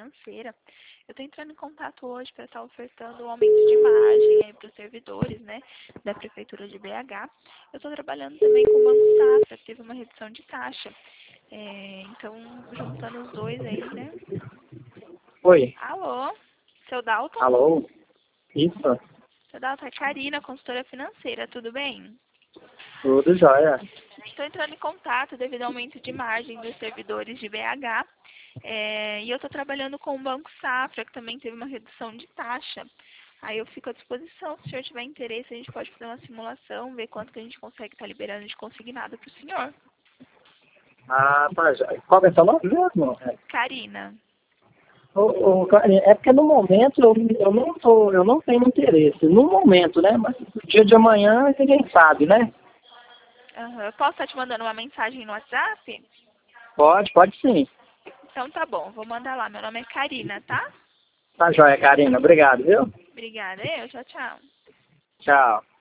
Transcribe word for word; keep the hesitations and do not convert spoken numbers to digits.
Financeira. Eu estou entrando em contato hoje para estar ofertando um aumento de margem aí para os servidores, né, da Prefeitura de B H. Eu estou trabalhando também com o Banco Safra, que teve uma redução de taxa. É, então, juntando os dois aí, né? Oi. Alô, seu Dalton? Alô? Isso? Seu Dalton, é Karina, consultora financeira, tudo bem? Tudo jóia. Estou entrando em contato devido ao aumento de margem dos servidores de B H. É, e eu estou trabalhando com o Banco Safra, que também teve uma redução de taxa. Aí eu fico à disposição, se o senhor tiver interesse, a gente pode fazer uma simulação, ver quanto que a gente consegue estar liberando de consignado para o senhor. Ah, tá jóia. Qual é o seu nome mesmo? É, Karina. Ô, ô, Karine, é porque no momento eu, eu, não tô, eu não tenho interesse. No momento, né? Mas no dia de amanhã ninguém sabe, né? Uhum. Eu posso estar te mandando uma mensagem no WhatsApp? Pode, pode sim. Então tá bom, vou mandar lá. Meu nome é Karina, tá? Tá jóia, Karina. Obrigado, viu? Obrigada. Eu, tchau, tchau. Tchau.